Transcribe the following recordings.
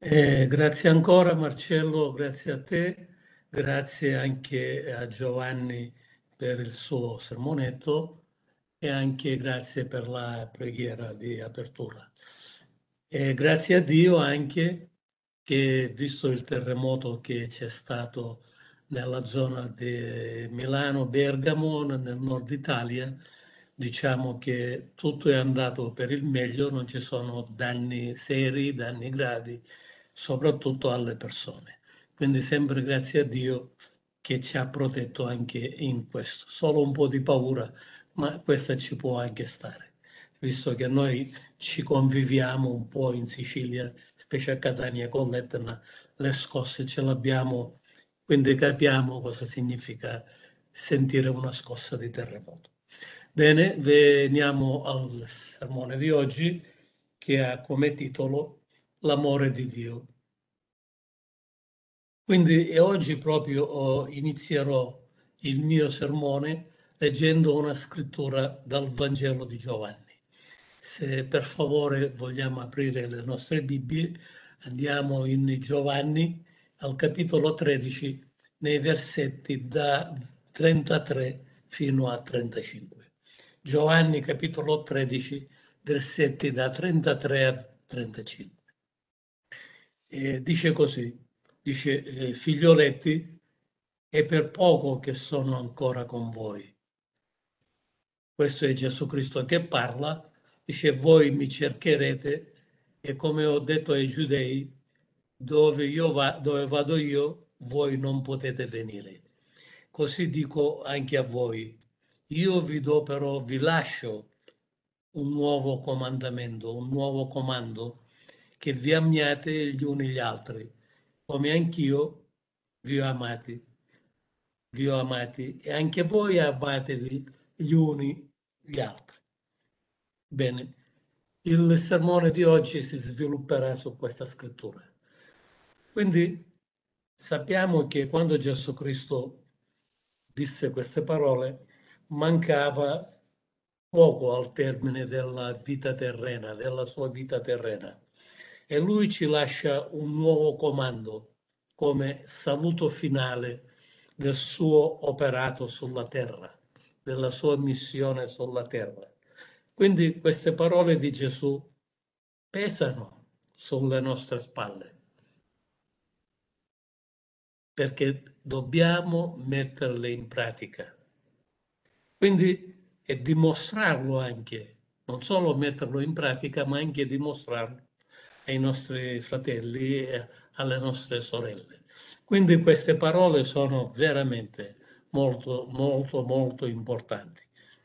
Grazie ancora Marcello, grazie a te, grazie anche a Giovanni per il suo sermonetto e anche grazie per la preghiera di apertura. E grazie a Dio anche che, visto il terremoto che c'è stato nella zona di Milano, Bergamo, nel nord Italia, diciamo che tutto è andato per il meglio, non ci sono danni seri, danni gravi, soprattutto alle persone. Quindi sempre grazie a Dio che ci ha protetto anche in questo. Solo un po' di paura, ma questa ci può anche stare, visto che noi ci conviviamo un po' in Sicilia, specie a Catania con l'Etna, le scosse ce l'abbiamo, quindi capiamo cosa significa sentire una scossa di terremoto. Bene, veniamo al sermone di oggi che ha come titolo L'amore di Dio. Quindi oggi proprio inizierò il mio sermone leggendo una scrittura dal Vangelo di Giovanni. Se per favore vogliamo aprire le nostre Bibbie, andiamo in Giovanni al capitolo 13, nei versetti da 33 fino a 35. Giovanni capitolo 13, versetti da 33 a 35. Dice così, dice, figlioletti, è per poco che sono ancora con voi. Questo è Gesù Cristo che parla, dice, voi mi cercherete e come ho detto ai giudei, dove vado io, voi non potete venire. Così dico anche a voi. Io vi do però, vi lascio un nuovo comandamento, un nuovo comando, che vi amiate gli uni gli altri, come anch'io vi ho amati e anche voi amatevi gli uni gli altri. Bene, il sermone di oggi si svilupperà su questa scrittura. Quindi sappiamo che quando Gesù Cristo disse queste parole, mancava poco al termine della vita terrena, della sua vita terrena. E lui ci lascia un nuovo comando come saluto finale del suo operato sulla terra, della sua missione sulla terra. Quindi queste parole di Gesù pesano sulle nostre spalle, perché dobbiamo metterle in pratica. Quindi è dimostrarlo anche, non solo metterlo in pratica, ma anche dimostrarlo ai nostri fratelli e alle nostre sorelle. Quindi queste parole sono veramente molto, molto, molto importanti.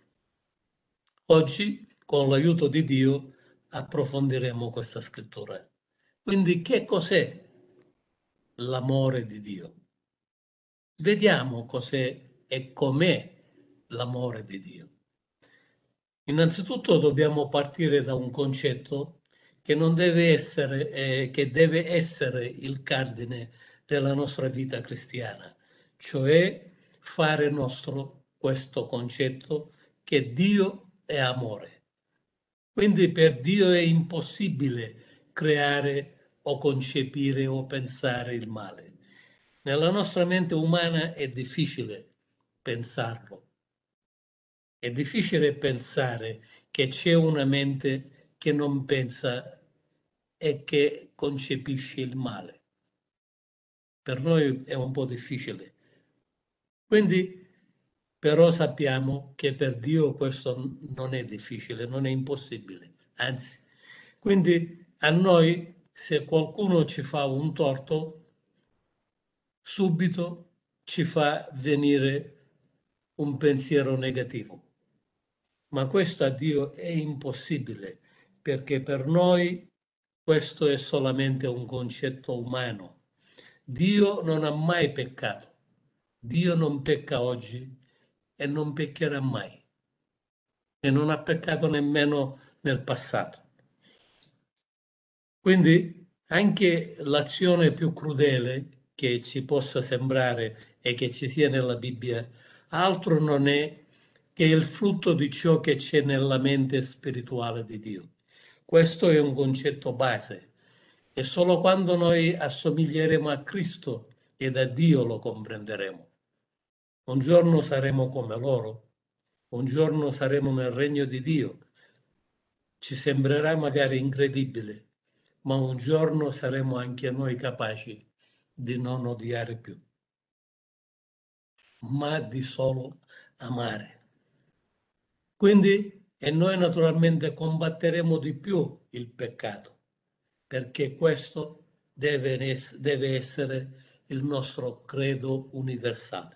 Oggi, con l'aiuto di Dio, approfondiremo questa scrittura. Quindi, che cos'è l'amore di Dio? Vediamo cos'è e com'è l'amore di Dio. Innanzitutto dobbiamo partire da un concetto che non deve essere, che deve essere il cardine della nostra vita cristiana, cioè fare nostro questo concetto che Dio è amore. Quindi per Dio è impossibile creare o concepire o pensare il male. Nella nostra mente umana è difficile pensarlo. È difficile pensare che c'è una mente che non pensa e che concepisce il male. Per noi è un po' difficile. Quindi, però sappiamo che per Dio questo non è difficile, non è impossibile. Anzi, quindi a noi, se qualcuno ci fa un torto, subito ci fa venire un pensiero negativo. Ma questo a Dio è impossibile, perché per noi questo è solamente un concetto umano. Dio non ha mai peccato. Dio non pecca oggi e non peccherà mai. E non ha peccato nemmeno nel passato. Quindi anche l'azione più crudele che ci possa sembrare e che ci sia nella Bibbia, altro non è che il frutto di ciò che c'è nella mente spirituale di Dio. Questo è un concetto base, E solo quando noi assomiglieremo a Cristo ed a Dio lo comprenderemo. Un giorno saremo come loro, un giorno saremo nel regno di Dio. Ci sembrerà magari incredibile, ma un giorno saremo anche noi capaci di non odiare più, ma di solo amare. Quindi, e noi naturalmente combatteremo di più il peccato, perché questo deve essere il nostro credo universale.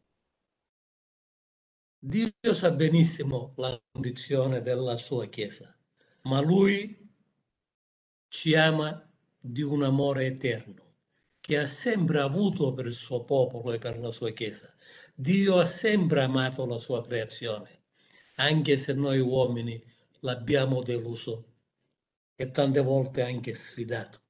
Dio sa benissimo la condizione della sua Chiesa, ma Lui ci ama di un amore eterno, che ha sempre avuto per il suo popolo e per la sua Chiesa. Dio ha sempre amato la sua creazione, anche se noi uomini l'abbiamo deluso e tante volte anche sfidato.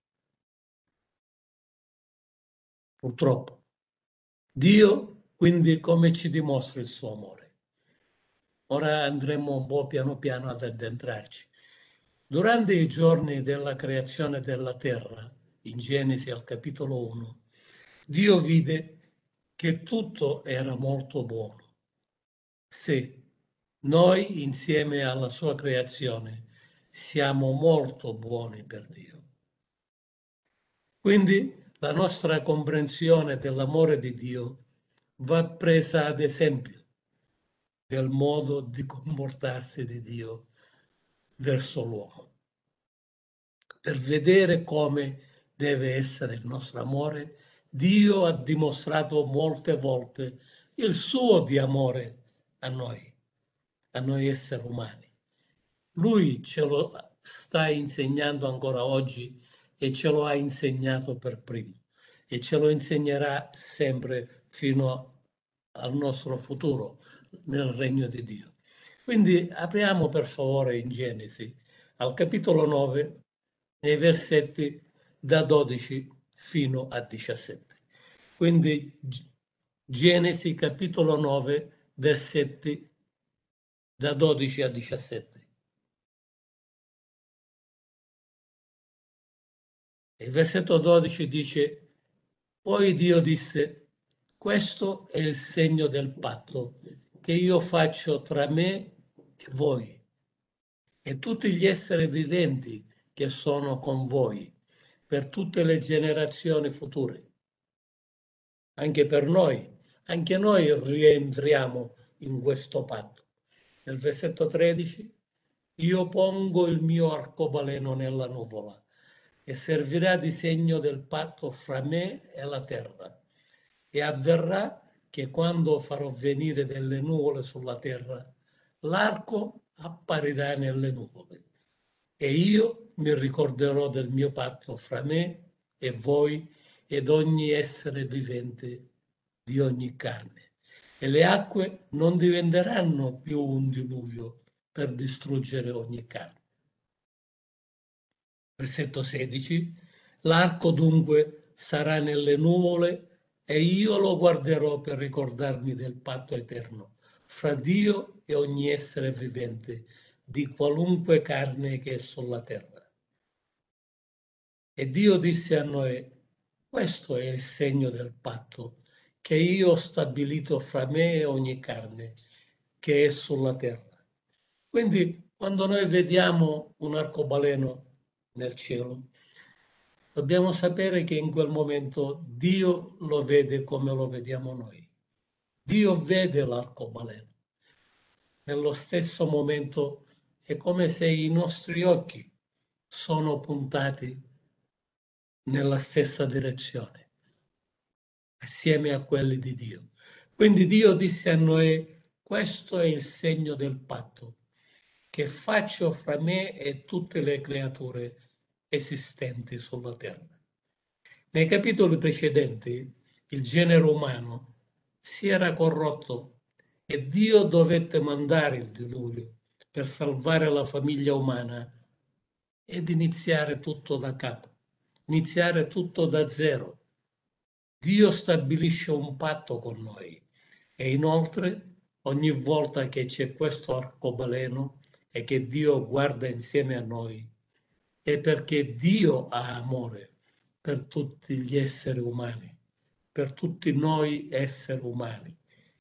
Purtroppo. Dio, quindi, come ci dimostra il suo amore? Ora andremo un po' piano piano ad addentrarci. Durante i giorni della creazione della terra, in Genesi al capitolo 1, Dio vide che tutto era molto buono. Sì, noi insieme alla sua creazione siamo molto buoni per Dio. Quindi la nostra comprensione dell'amore di Dio va presa ad esempio del modo di comportarsi di Dio verso l'uomo, per vedere come deve essere il nostro amore. Dio ha dimostrato molte volte il suo di amore a noi esseri umani. Lui ce lo sta insegnando ancora oggi e ce lo ha insegnato per primo e ce lo insegnerà sempre fino al nostro futuro nel regno di Dio. Quindi apriamo per favore in Genesi al capitolo 9, nei versetti da 12 fino a 17. Quindi Genesi capitolo 9, versetti da 12 a 17. Il versetto 12 dice: poi Dio disse, questo è il segno del patto che io faccio tra me e voi e tutti gli esseri viventi che sono con voi per tutte le generazioni future. Anche per noi, anche noi rientriamo in questo patto. Nel versetto 13, io pongo il mio arcobaleno nella nuvola e servirà di segno del patto fra me e la terra. E avverrà che quando farò venire delle nuvole sulla terra, l'arco apparirà nelle nuvole. E io mi ricorderò del mio patto fra me e voi ed ogni essere vivente di ogni carne. E le acque non diventeranno più un diluvio per distruggere ogni carne. Versetto 16. L'arco dunque sarà nelle nuvole e io lo guarderò per ricordarmi del patto eterno fra Dio e ogni essere vivente di qualunque carne che è sulla terra. E Dio disse a Noè, questo è il segno del patto che io ho stabilito fra me e ogni carne che è sulla terra. Quindi quando noi vediamo un arcobaleno nel cielo, dobbiamo sapere che in quel momento Dio lo vede come lo vediamo noi. Dio vede l'arcobaleno. Nello stesso momento è come se i nostri occhi sono puntati nella stessa direzione, assieme a quelli di Dio. Quindi Dio disse a Noè, questo è il segno del patto che faccio fra me e tutte le creature esistenti sulla terra. Nei capitoli precedenti il genere umano si era corrotto e Dio dovette mandare il diluvio per salvare la famiglia umana ed iniziare tutto da capo, iniziare tutto da zero. Dio stabilisce un patto con noi e inoltre ogni volta che c'è questo arcobaleno e che Dio guarda insieme a noi, è perché Dio ha amore per tutti gli esseri umani, per tutti noi esseri umani.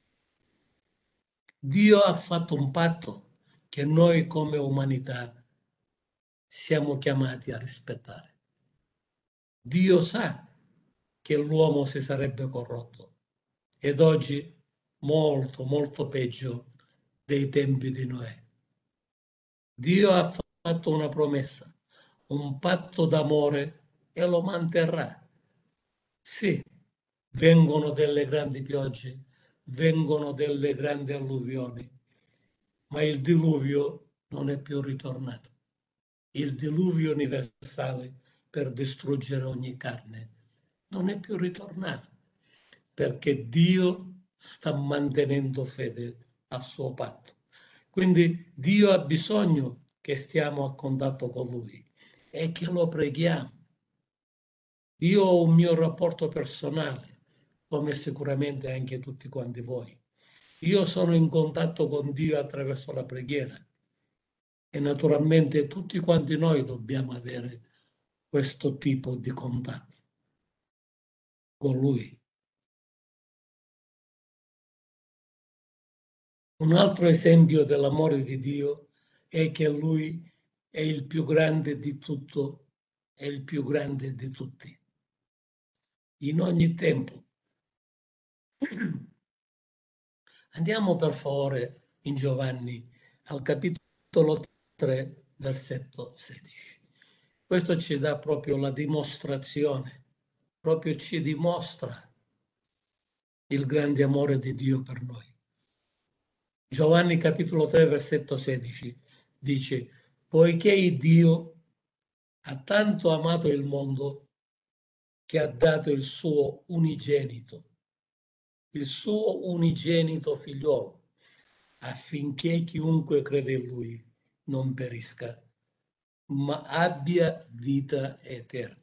Dio ha fatto un patto che noi come umanità siamo chiamati a rispettare. Dio sa che l'uomo si sarebbe corrotto ed oggi molto, molto peggio dei tempi di Noè. Dio ha fatto una promessa, un patto d'amore e lo manterrà. Sì, vengono delle grandi piogge, vengono delle grandi alluvioni, ma il diluvio non è più ritornato. Il diluvio universale per distruggere ogni carne non è più ritornato, perché Dio sta mantenendo fede al suo patto. Quindi Dio ha bisogno che stiamo a contatto con Lui e che lo preghiamo. Io ho un mio rapporto personale, come sicuramente anche tutti quanti voi. Io sono in contatto con Dio attraverso la preghiera e naturalmente tutti quanti noi dobbiamo avere questo tipo di contatto con Lui. Un altro esempio dell'amore di Dio è che Lui è il più grande di tutto e il più grande di tutti, in ogni tempo. Andiamo per favore in Giovanni al capitolo 3, versetto 16. Questo ci dà proprio la dimostrazione, proprio ci dimostra il grande amore di Dio per noi. Giovanni capitolo 3, versetto 16 dice: poiché Dio ha tanto amato il mondo che ha dato il suo unigenito figliolo, affinché chiunque crede in lui non perisca, ma abbia vita eterna.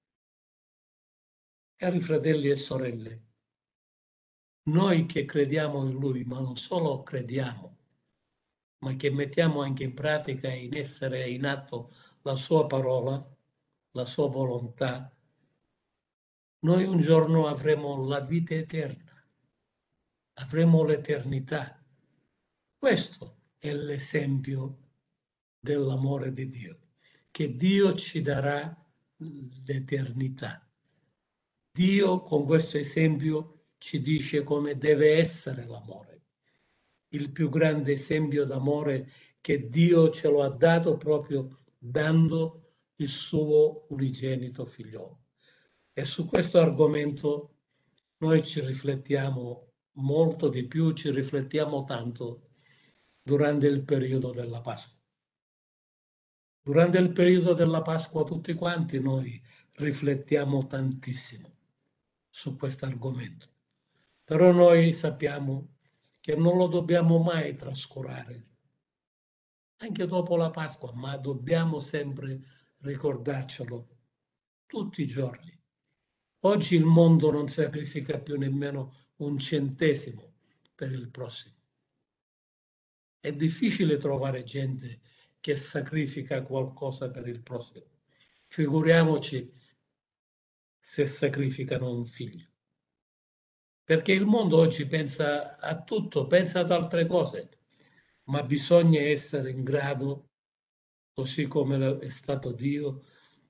Cari fratelli e sorelle, noi che crediamo in lui, ma non solo crediamo, ma che mettiamo anche in pratica e in essere e in atto la sua parola, la sua volontà, noi un giorno avremo la vita eterna, avremo l'eternità. Questo è l'esempio dell'amore di Dio, che Dio ci darà l'eternità. Dio con questo esempio ci dice come deve essere l'amore. Il più grande esempio d'amore che Dio ce lo ha dato proprio dando il suo unigenito figliolo. E su questo argomento noi ci riflettiamo molto di più, ci riflettiamo tanto durante il periodo della Pasqua. Durante il periodo della Pasqua tutti quanti noi riflettiamo tantissimo su questo argomento. Però noi sappiamo che non lo dobbiamo mai trascurare, anche dopo la Pasqua, ma dobbiamo sempre ricordarcelo tutti i giorni. Oggi il mondo non sacrifica più nemmeno un centesimo per il prossimo. È difficile trovare gente che sacrifica qualcosa per il prossimo. Figuriamoci se sacrificano un figlio. Perché il mondo oggi pensa a tutto, pensa ad altre cose, ma bisogna essere in grado, così come è stato Dio,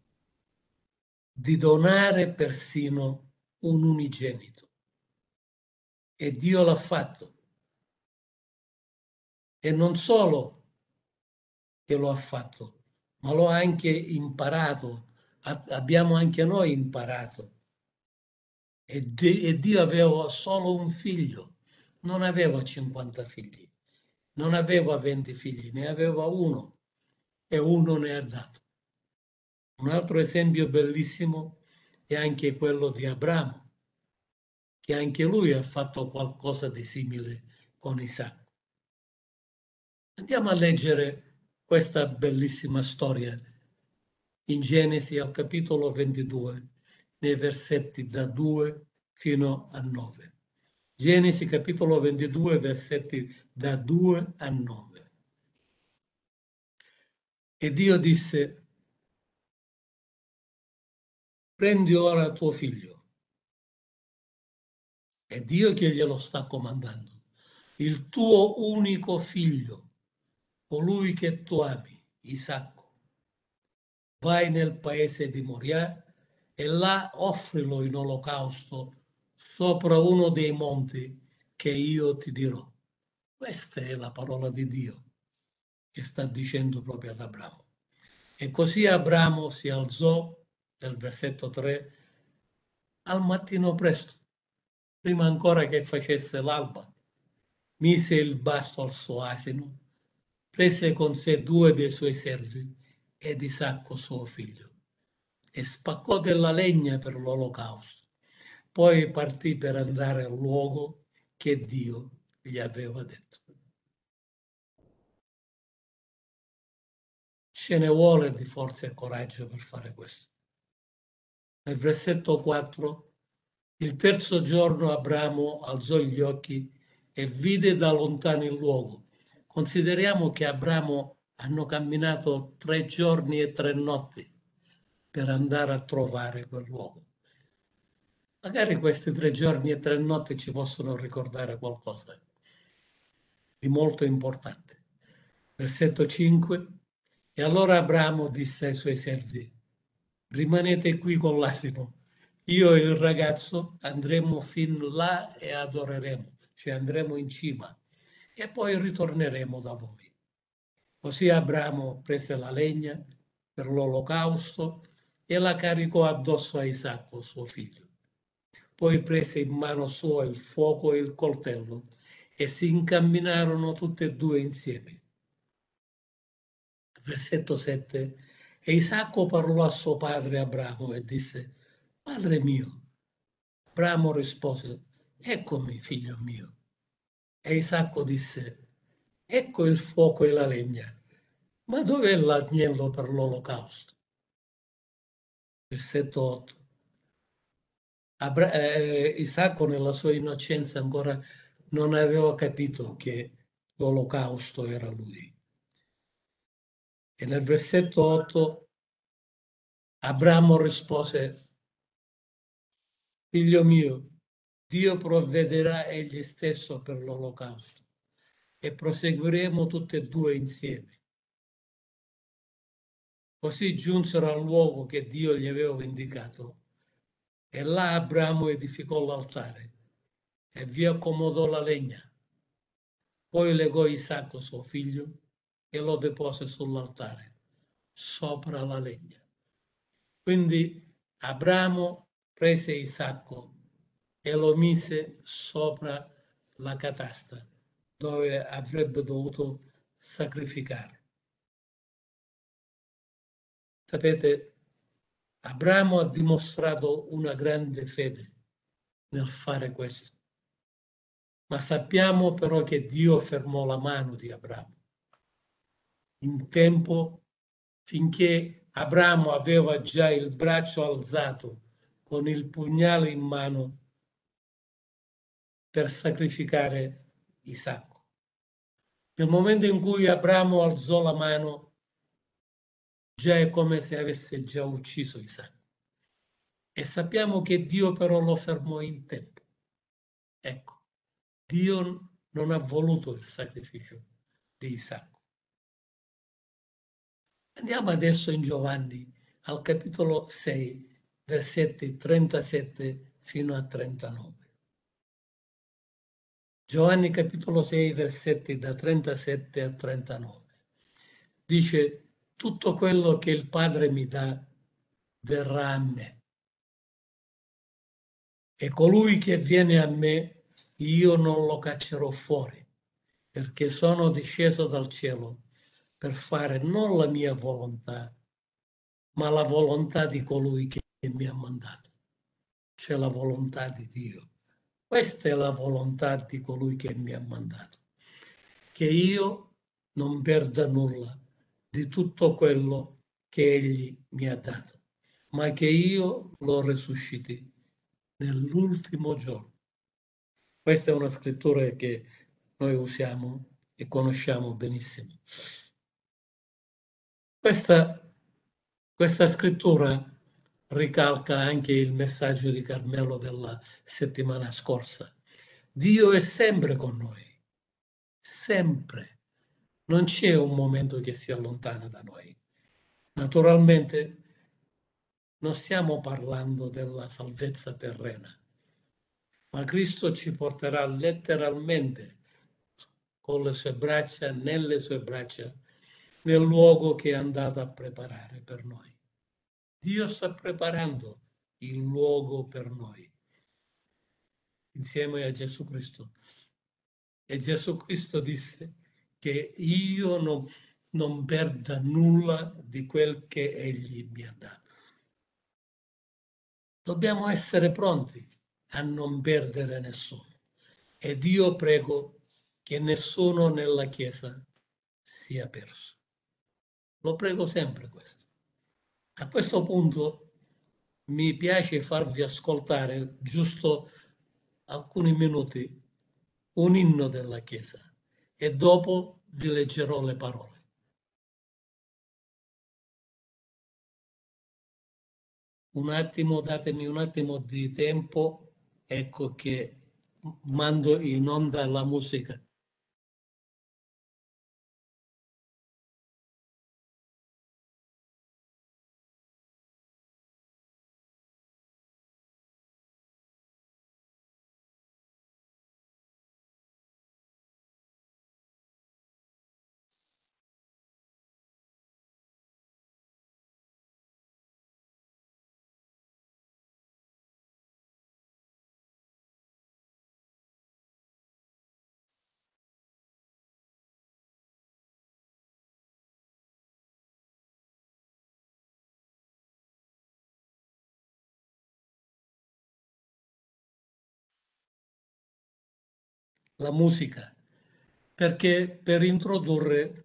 di donare persino un unigenito. E Dio l'ha fatto. E non solo che lo ha fatto, ma lo ha anche imparato. Abbiamo anche noi imparato. E Dio aveva solo un figlio, non aveva 50 figli, non aveva 20 figli, ne aveva uno e uno ne ha dato. Un altro esempio bellissimo è anche quello di Abramo, che anche lui ha fatto qualcosa di simile con Isacco. Andiamo a leggere questa bellissima storia in Genesi al capitolo 22, nei versetti da 2 fino a 9. Genesi capitolo 22, versetti da 2 a 9. E Dio disse: prendi ora tuo figlio. È Dio che glielo sta comandando. Il tuo unico figlio, colui che tu ami, Isacco. Vai nel paese di Moria e là offrilo in olocausto sopra uno dei monti che io ti dirò. Questa è la parola di Dio che sta dicendo proprio ad Abramo. E così Abramo si alzò, nel versetto 3, al mattino presto, prima ancora che facesse l'alba, mise il basto al suo asino, prese con sé 2 dei suoi servi ed Isacco suo figlio, e spaccò della legna per l'olocausto. Poi partì per andare al luogo che Dio gli aveva detto. Ce ne vuole di forza e coraggio per fare questo. Nel versetto 4, il terzo giorno Abramo alzò gli occhi e vide da lontano il luogo. Consideriamo che Abramo hanno camminato 3 giorni e 3 notti per andare a trovare quel luogo. Magari questi 3 giorni e 3 notti ci possono ricordare qualcosa di molto importante. Versetto 5. E allora Abramo disse ai suoi servi: rimanete qui con l'asino. Io e il ragazzo andremo fin là e adoreremo, cioè andremo in cima e poi ritorneremo da voi. Così Abramo prese la legna per l'olocausto e la caricò addosso a Isacco, suo figlio. Poi prese in mano sua il fuoco e il coltello e si incamminarono tutti e 2 insieme. Versetto 7. E Isacco parlò a suo padre Abramo e disse: Padre mio. Abramo rispose: Eccomi, figlio mio. E Isacco disse: Ecco il fuoco e la legna, ma dov'è l'agnello per l'olocausto? Versetto 8. Isacco nella sua innocenza ancora non aveva capito che l'olocausto era lui. E nel versetto 8 Abramo rispose: Figlio mio, Dio provvederà egli stesso per l'olocausto e proseguiremo tutti e 2 insieme. Così giunsero al luogo che Dio gli aveva indicato e là Abramo edificò l'altare e vi accomodò la legna. Poi legò Isacco suo figlio e lo depose sull'altare, sopra la legna. Quindi Abramo prese Isacco e lo mise sopra la catasta dove avrebbe dovuto sacrificare. Sapete, Abramo ha dimostrato una grande fede nel fare questo, ma sappiamo però che Dio fermò la mano di Abramo in tempo finché Abramo aveva già il braccio alzato con il pugnale in mano per sacrificare Isacco. Nel momento in cui Abramo alzò la mano, già è come se avesse già ucciso Isacco. E sappiamo che Dio però lo fermò in tempo. Ecco, Dio non ha voluto il sacrificio di Isacco. Andiamo adesso in Giovanni al capitolo 6, versetti 37 fino a 39. Giovanni capitolo 6, versetti da 37 a 39. Dice: tutto quello che il Padre mi dà verrà a me. E colui che viene a me, io non lo caccerò fuori, perché sono disceso dal cielo per fare non la mia volontà, ma la volontà di colui che mi ha mandato. C'è la volontà di Dio. Questa è la volontà di colui che mi ha mandato, che io non perda nulla di tutto quello che egli mi ha dato, ma che io lo resusciti nell'ultimo giorno. Questa è una scrittura che noi usiamo e conosciamo benissimo. Questa scrittura ricalca anche il messaggio di Carmelo della settimana scorsa. Dio è sempre con noi, sempre. Non c'è un momento che si allontana da noi. Naturalmente non stiamo parlando della salvezza terrena, ma Cristo ci porterà letteralmente con le sue braccia, nelle sue braccia, nel luogo che è andato a preparare per noi. Dio sta preparando il luogo per noi, insieme a Gesù Cristo. E Gesù Cristo disse che io non perda nulla di quel che Egli mi ha dato. Dobbiamo essere pronti a non perdere nessuno. Ed io prego che nessuno nella Chiesa sia perso. Lo prego sempre questo. A questo punto mi piace farvi ascoltare giusto alcuni minuti un inno della Chiesa e dopo vi leggerò le parole. Un attimo, datemi un attimo di tempo, ecco che mando in onda la musica. La musica, perché per introdurre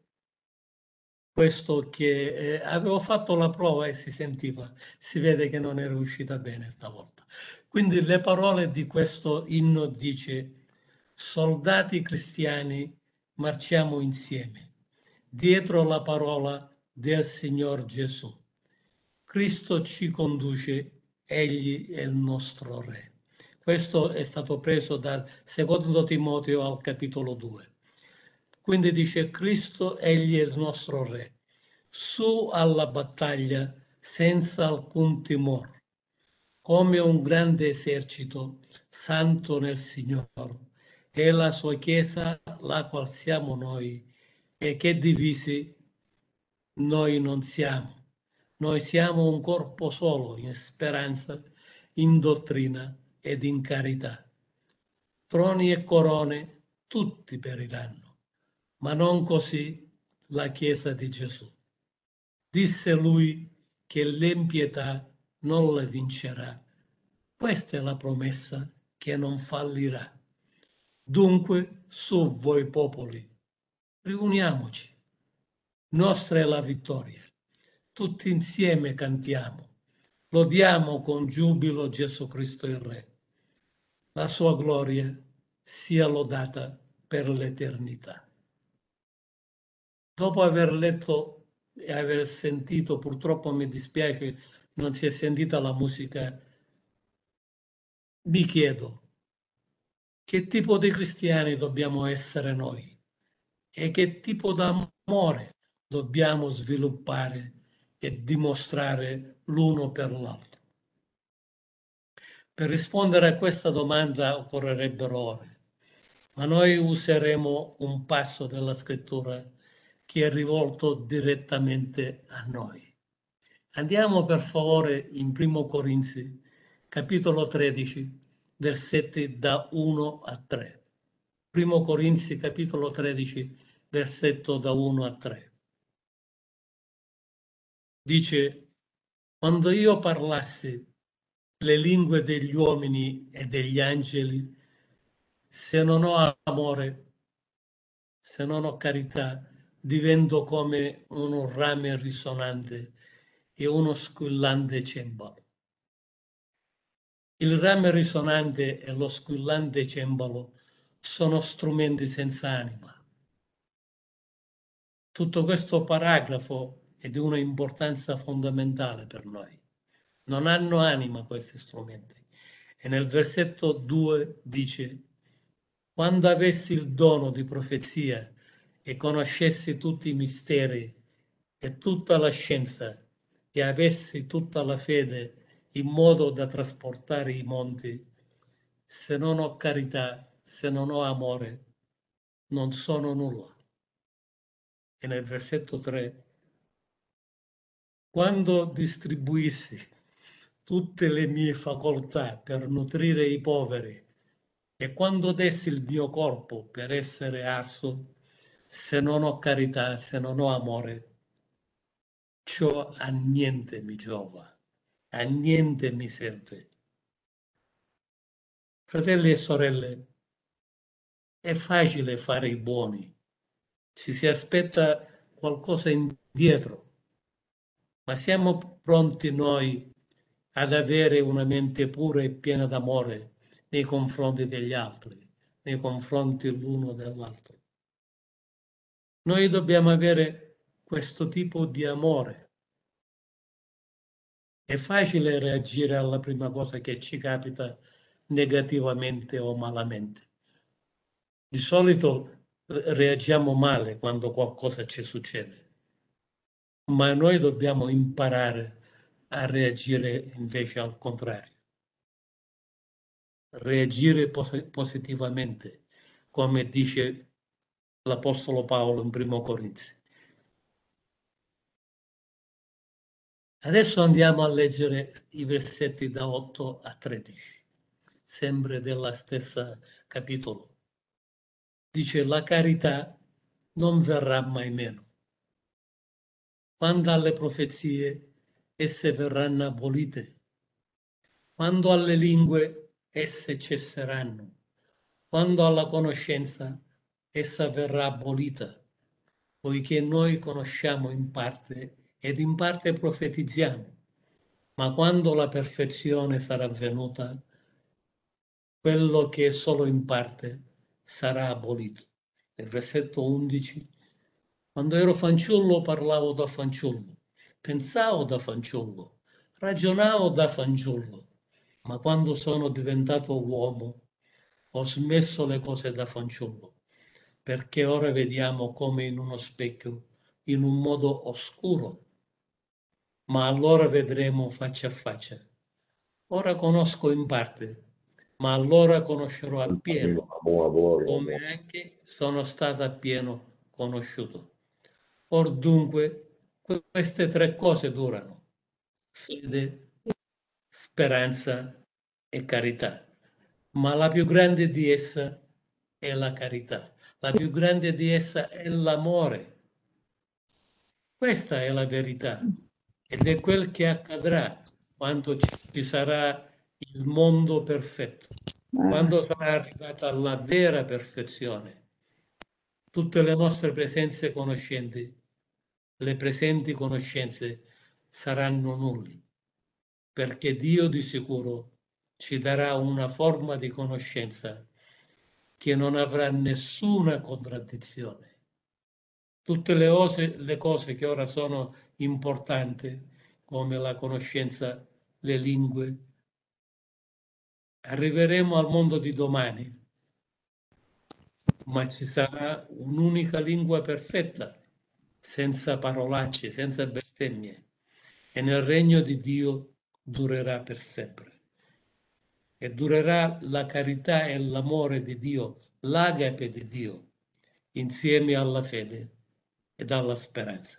questo che avevo fatto la prova e si sentiva, si vede che non era uscita bene stavolta. Quindi le parole di questo inno dice: soldati cristiani, marciamo insieme, dietro la parola del Signor Gesù. Cristo ci conduce, egli è il nostro Re. Questo è stato preso da Secondo Timoteo al capitolo 2. Quindi dice Cristo, egli è il nostro Re. Su alla battaglia senza alcun timore, come un grande esercito santo nel Signore. È la sua Chiesa, la qual siamo noi, e che divisi noi non siamo. Noi siamo un corpo solo in speranza, in dottrina ed in carità. Troni e corone tutti periranno, ma non così la Chiesa di Gesù. Disse lui che l'impietà non le vincerà. Questa è la promessa che non fallirà. Dunque, su voi popoli, riuniamoci. Nostra è la vittoria. Tutti insieme cantiamo. Lodiamo con giubilo Gesù Cristo il Re. La sua gloria sia lodata per l'eternità. Dopo aver letto e aver sentito, purtroppo mi dispiace, non si è sentita la musica, mi chiedo che tipo di cristiani dobbiamo essere noi e che tipo d'amore dobbiamo sviluppare e dimostrare l'uno per l'altro. Per rispondere a questa domanda occorrerebbero ore, ma noi useremo un passo della scrittura che è rivolto direttamente a noi. Andiamo per favore in Primo Corinzi, capitolo 13, versetti da 1 a 3. Primo Corinzi, capitolo 13, versetto da 1 a 3. Dice: quando io parlassi le lingue degli uomini e degli angeli, se non ho amore, se non ho carità, divento come un rame risonante e uno squillante cembalo. Il rame risonante e lo squillante cembalo sono strumenti senza anima. Tutto questo paragrafo è di una importanza fondamentale per noi. Non hanno anima questi strumenti. E nel versetto 2 dice: quando avessi il dono di profezia e conoscessi tutti i misteri e tutta la scienza e avessi tutta la fede in modo da trasportare i monti, se non ho carità, se non ho amore, non sono nulla. E nel versetto 3: quando distribuissi tutte le mie facoltà per nutrire i poveri e quando dessi il mio corpo per essere arso, se non ho carità, se non ho amore, ciò a niente mi giova, a niente mi serve. Fratelli e sorelle, è facile fare i buoni, ci si aspetta qualcosa indietro, ma siamo pronti noi ad avere una mente pura e piena d'amore nei confronti degli altri, nei confronti l'uno dell'altro. Noi dobbiamo avere questo tipo di amore. È facile reagire alla prima cosa che ci capita negativamente o malamente. Di solito reagiamo male quando qualcosa ci succede, ma noi dobbiamo imparare a reagire invece al contrario. Reagire positivamente, come dice l'Apostolo Paolo in Primo Corinzi. Adesso andiamo a leggere i versetti da 8 a 13, sempre della stessa capitolo. Dice: la carità non verrà mai meno. Quando alle profezie, esse verranno abolite. Quando alle lingue, esse cesseranno. Quando alla conoscenza, essa verrà abolita, poiché noi conosciamo in parte ed in parte profetizziamo, ma quando la perfezione sarà venuta, quello che è solo in parte sarà abolito. Nel versetto 11: quando ero fanciullo parlavo da fanciullo, pensavo da fanciullo, ragionavo da fanciullo, ma quando sono diventato uomo ho smesso le cose da fanciullo, perché ora vediamo come in uno specchio, in un modo oscuro, ma allora vedremo faccia a faccia. Ora conosco in parte, ma allora conoscerò appieno, come anche sono stato appieno conosciuto. Or dunque, queste tre cose durano: fede, speranza e carità. Ma la più grande di essa è la carità. La più grande di essa è l'amore. Questa è la verità ed è quel che accadrà quando ci sarà il mondo perfetto, quando sarà arrivata alla vera perfezione. Tutte le nostre presenze conoscenti, le presenti conoscenze saranno nulli, perché Dio di sicuro ci darà una forma di conoscenza che non avrà nessuna contraddizione. Tutte le cose che ora sono importanti, come la conoscenza, le lingue, arriveremo al mondo di domani, ma ci sarà un'unica lingua perfetta, senza parolacce, senza bestemmie, e nel regno di Dio durerà per sempre. E durerà la carità e l'amore di Dio, l'agape di Dio, insieme alla fede ed alla speranza.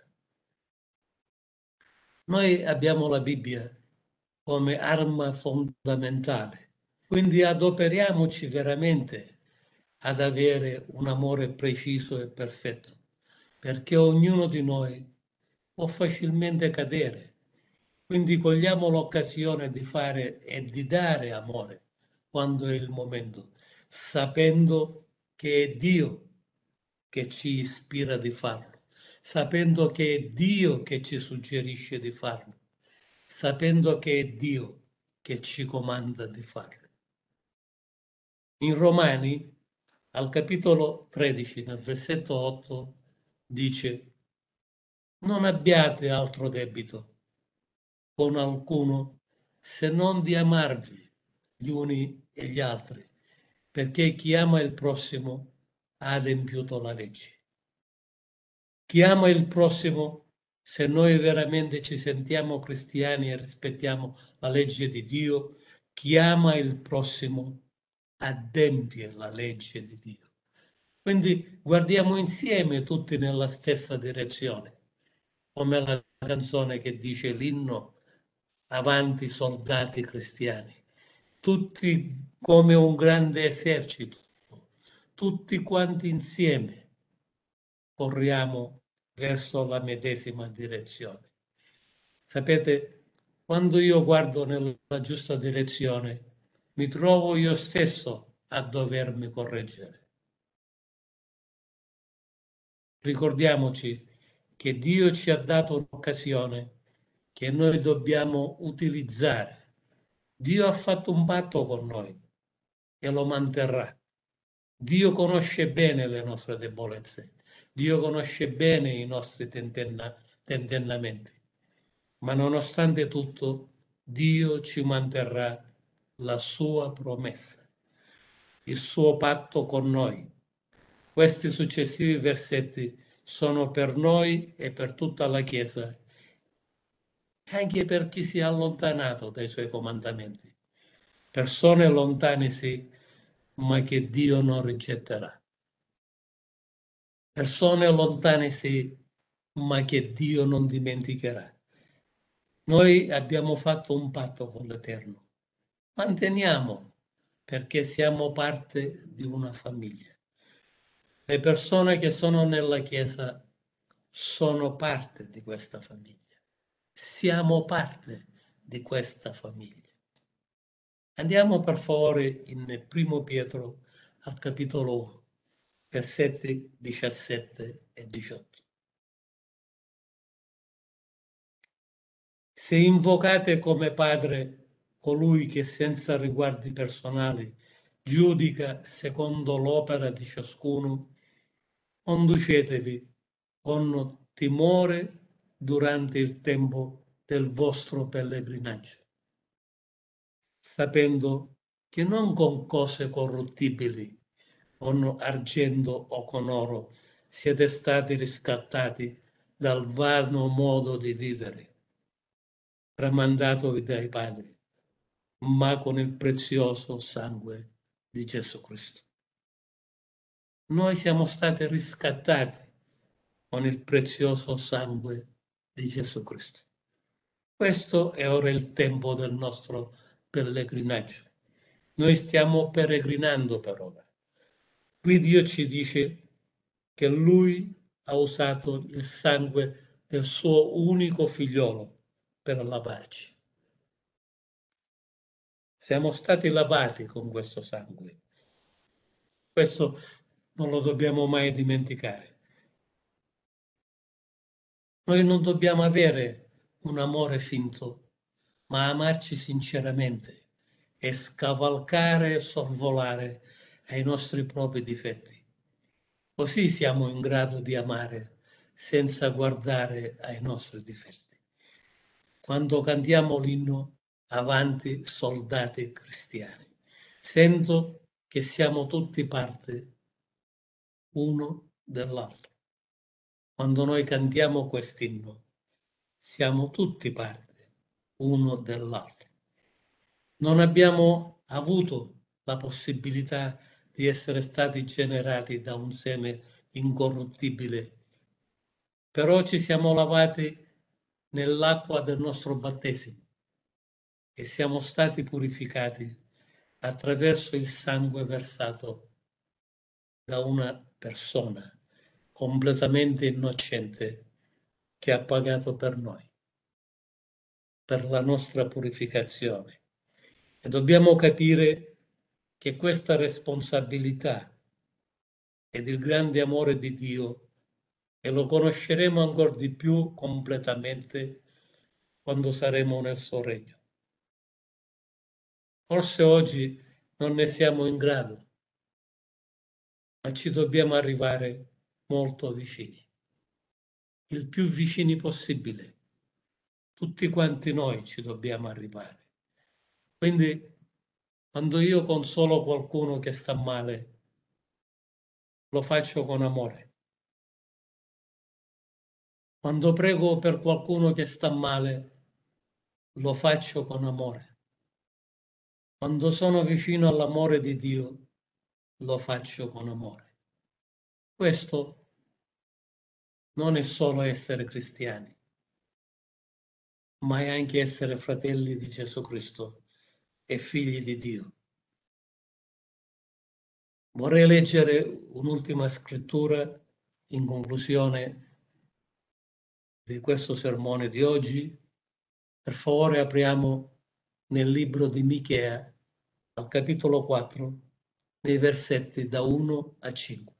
Noi abbiamo la Bibbia come arma fondamentale, quindi adoperiamoci veramente ad avere un amore preciso e perfetto, perché ognuno di noi può facilmente cadere. Quindi cogliamo l'occasione di fare e di dare amore quando è il momento, sapendo che è Dio che ci ispira di farlo, sapendo che è Dio che ci suggerisce di farlo, sapendo che è Dio che ci comanda di farlo. In Romani, al capitolo 13, nel versetto 8, dice: non abbiate altro debito con alcuno, se non di amarvi gli uni e gli altri, perché chi ama il prossimo ha adempiuto la legge. Chi ama il prossimo, se noi veramente ci sentiamo cristiani e rispettiamo la legge di Dio, chi ama il prossimo adempie la legge di Dio. Quindi guardiamo insieme tutti nella stessa direzione, come la canzone che dice l'inno Avanti soldati cristiani, tutti come un grande esercito, tutti quanti insieme corriamo verso la medesima direzione. Sapete, quando io guardo nella giusta direzione, mi trovo io stesso a dovermi correggere. Ricordiamoci che Dio ci ha dato un'occasione che noi dobbiamo utilizzare. Dio ha fatto un patto con noi e lo manterrà. Dio conosce bene le nostre debolezze, Dio conosce bene i nostri tentennamenti, ma nonostante tutto Dio ci manterrà la sua promessa, il suo patto con noi. Questi successivi versetti sono per noi e per tutta la Chiesa, anche per chi si è allontanato dai suoi comandamenti. Persone lontane sì, ma che Dio non rigetterà. Persone lontane sì, ma che Dio non dimenticherà. Noi abbiamo fatto un patto con l'Eterno. Manteniamo, perché siamo parte di una famiglia. Le persone che sono nella Chiesa sono parte di questa famiglia. Siamo parte di questa famiglia. Andiamo per favore in Primo Pietro al capitolo 1, versetti 17 e 18. Se invocate come Padre colui che senza riguardi personali giudica secondo l'opera di ciascuno, conducetevi con timore durante il tempo del vostro pellegrinaggio, sapendo che non con cose corruttibili, con argento o con oro, siete stati riscattati dal vano modo di vivere tramandatovi dai padri, ma con il prezioso sangue di Gesù Cristo. Noi siamo stati riscattati con il prezioso sangue di Gesù Cristo. Questo è ora il tempo del nostro pellegrinaggio. Noi stiamo peregrinando per ora. Qui Dio ci dice che Lui ha usato il sangue del suo unico figliolo per lavarci. Siamo stati lavati con questo sangue. Questo non lo dobbiamo mai dimenticare. Noi non dobbiamo avere un amore finto, ma amarci sinceramente e scavalcare e sorvolare ai nostri propri difetti. Così siamo in grado di amare senza guardare ai nostri difetti. Quando cantiamo l'inno Avanti soldati cristiani, sento che siamo tutti parte uno dell'altro. Quando noi cantiamo quest'inno, siamo tutti parte uno dell'altro. Non abbiamo avuto la possibilità di essere stati generati da un seme incorruttibile, però ci siamo lavati nell'acqua del nostro battesimo e siamo stati purificati attraverso il sangue versato da una persona completamente innocente che ha pagato per noi, per la nostra purificazione. E dobbiamo capire che questa responsabilità ed il grande amore di Dio, e lo conosceremo ancora di più completamente quando saremo nel suo regno. Forse oggi non ne siamo in grado, ma ci dobbiamo arrivare molto vicini, il più vicini possibile. Tutti quanti noi ci dobbiamo arrivare. Quindi, quando io consolo qualcuno che sta male, lo faccio con amore. Quando prego per qualcuno che sta male, lo faccio con amore. Quando sono vicino all'amore di Dio, lo faccio con amore. Questo non è solo essere cristiani, ma è anche essere fratelli di Gesù Cristo e figli di Dio. Vorrei leggere un'ultima scrittura in conclusione di questo sermone di oggi. Per favore apriamo nel libro di Michea, al capitolo 4, nei versetti da 1 a 5.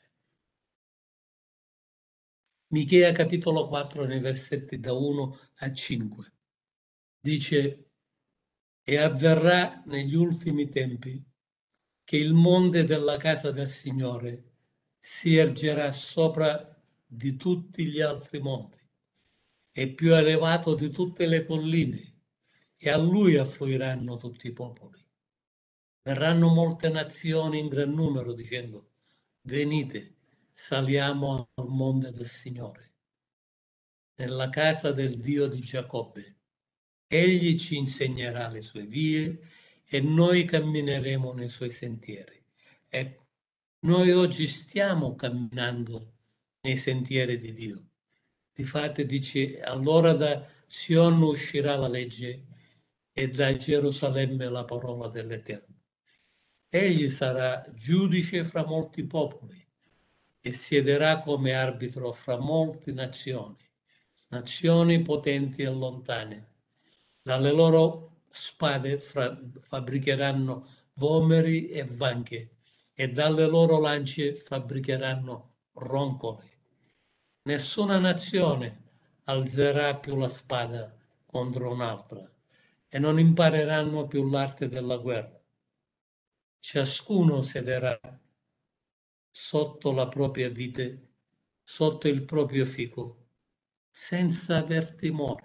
Michea capitolo 4, nei versetti da 1 a 5. Dice: E avverrà negli ultimi tempi che il monte della casa del Signore si ergerà sopra di tutti gli altri monti, è più elevato di tutte le colline, e a lui affluiranno tutti i popoli. Verranno molte nazioni in gran numero dicendo: venite, saliamo al monte del Signore, nella casa del Dio di Giacobbe. Egli ci insegnerà le sue vie e noi cammineremo nei suoi sentieri. Ecco, noi oggi stiamo camminando nei sentieri di Dio. Difatti dice: allora da Sion uscirà la legge e da Gerusalemme la parola dell'Eterno. Egli sarà giudice fra molti popoli e siederà come arbitro fra molte nazioni potenti e lontane. Dalle loro spade fabbricheranno vomeri e vanche, e dalle loro lance fabbricheranno roncole. Nessuna nazione alzerà più la spada contro un'altra, e non impareranno più l'arte della guerra. Ciascuno sederà sotto la propria vite, sotto il proprio fico, senza aver timore,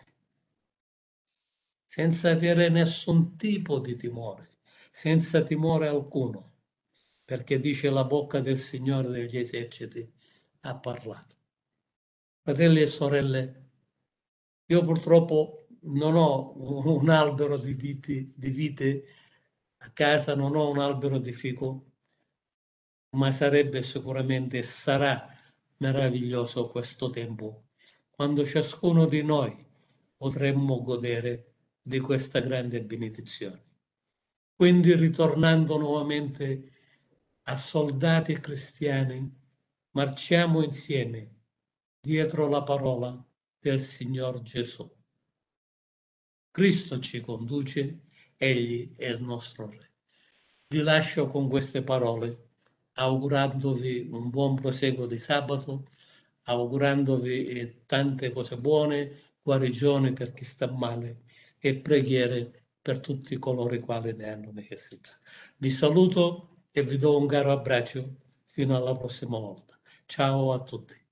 senza avere nessun tipo di timore, senza timore alcuno, perché dice: la bocca del Signore degli eserciti ha parlato. Fratelli e sorelle, io purtroppo non ho un albero di vite a casa, non ho un albero di fico, ma sarebbe sicuramente, sarà meraviglioso questo tempo, quando ciascuno di noi potremmo godere di questa grande benedizione. Quindi, ritornando nuovamente a soldati cristiani, marciamo insieme dietro la parola del Signor Gesù. Cristo ci conduce, Egli è il nostro Re. Vi lascio con queste parole, augurandovi un buon proseguo di sabato, augurandovi tante cose buone, guarigione per chi sta male e preghiere per tutti coloro i quali ne hanno necessità. Vi saluto e vi do un caro abbraccio fino alla prossima volta. Ciao a tutti.